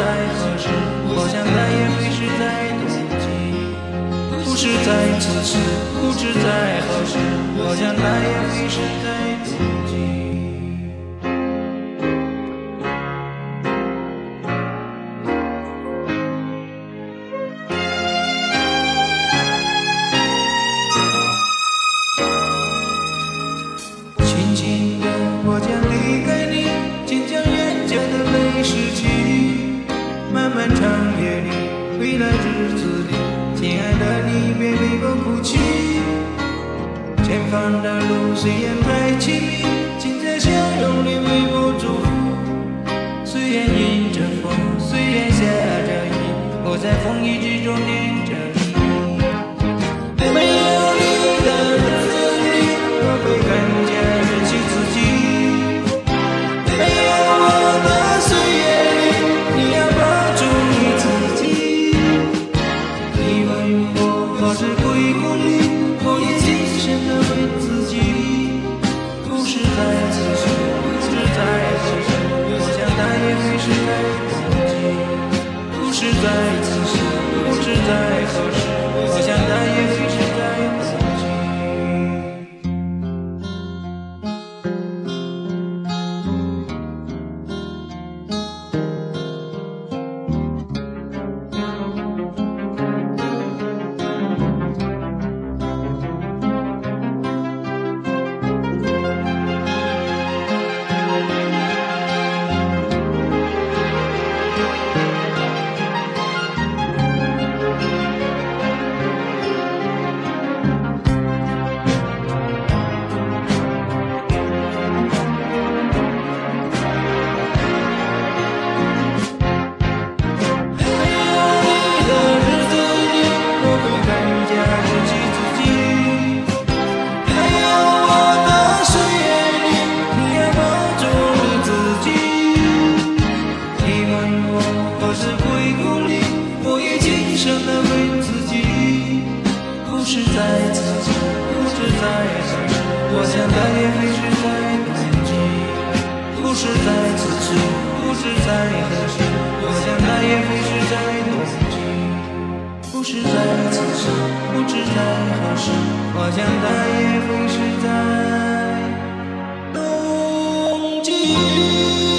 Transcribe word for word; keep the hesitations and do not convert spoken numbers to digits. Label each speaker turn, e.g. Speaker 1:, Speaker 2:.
Speaker 1: 何时，我想它也非是在冬季。不是在此时，不知在何时，我想它也非是在冬季。轻轻地，我将离开你，请将眼角的泪拭去。漫漫长夜里，未来日子里，亲爱的你别为我哭泣。前方的路虽然太凄迷，请在笑容里为我祝福。虽然迎着风，虽然下着雨，我在风雨之中念着你。没有你的日子里，我会更加珍惜自己。没有我的岁月里，你要抱住你自己。你问我何时归故里，我也谨慎地问自己。不是在此时，不知在何时，我想它也会是在冬季。不是在此时，不知在何时，我想它也会是在冬季。何时归故里，我也谨慎地问自己。不是在此时，不知在何时，我想它也会是在冬季。不是在此时，不知在何时，我想它也会是在冬季。不是在此时，不知在何时，我想它也会是在冬季。